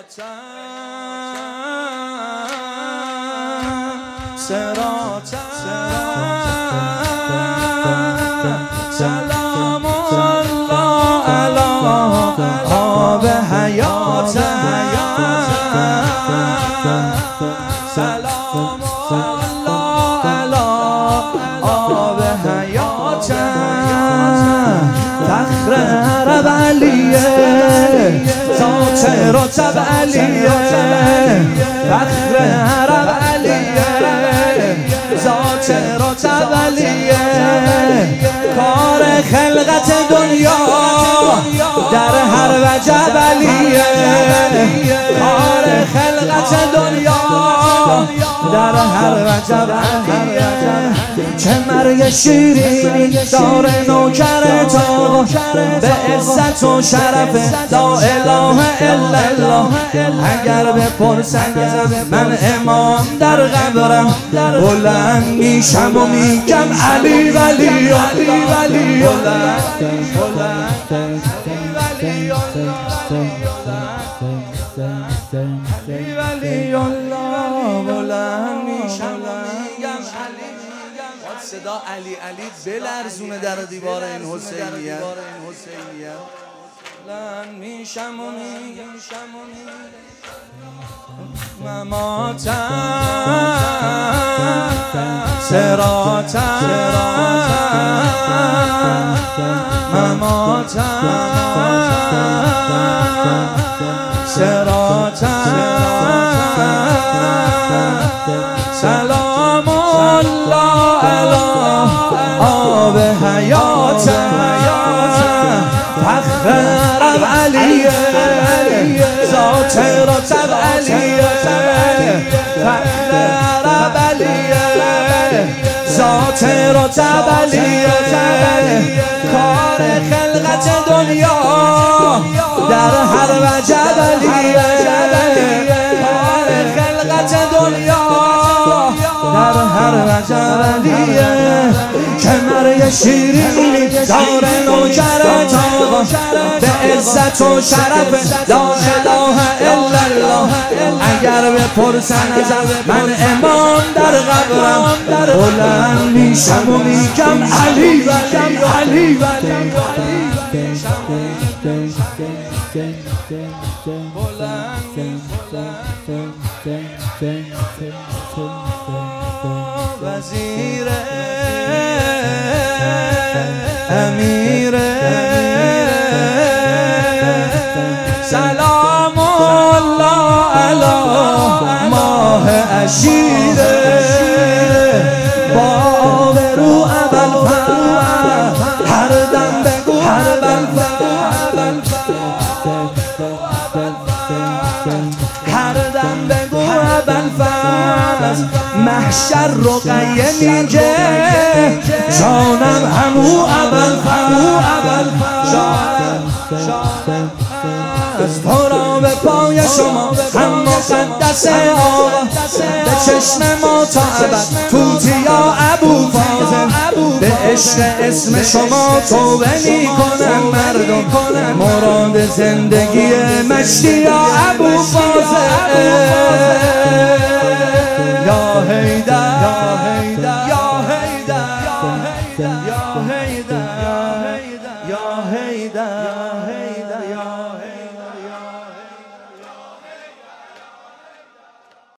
سلام الله علی آب حیات، سلام الله علی آب حیات، فخر عرب علیه، ذات رتب علیه، فخر عرب علیه، ذات رتب علیه، کار خلقت دنیا در هر وجب علیه، کار خلقت دنیا در هر وجب علیه، چه مرگ شیرین داره نوکر تا به عزت و شرف لا اله الا الله. اگر بپرسن من امام در قبرم بلند میشم و میگم علی ولی علی ولی ولی الله، بلند میشم و میگم علی. صدا علی علی بلرزونه در دیوار این حسینیه، بلند میشم و میگم مماتم صراطم، مماتم صراطم، سلام الله علی آب حیات، فخر عرب علیه، ذات رتب علیه، فخر عرب علیه، ذات رتب علیه، کار خلقت دنیا در هر وجب علیه، کار خلقت دنیا در هر وجب علیه، که مرگ شیرین داره نوکر تا به عزت و شرف لا اله الا الله. اگر بپرسن ازم من امام در قبرم بلند میشم و میگم علی ولی علی ولی وزیر امیر سلام الله علی ماه عشیر، با آبرو ابوالفضل هر دم بگو ابوالفضل، هر دم بگو ابوالفضل، محشر رقیه میگه جانم همو ابوالفضل، از تو را به پای شما هم مقدس آقا، به چشم ما تا ابد توتیا ابوالفاضل، به عشق اسم شما توبه میکنن مردم، مراد زندگی مشتی یا ابوالفاضل.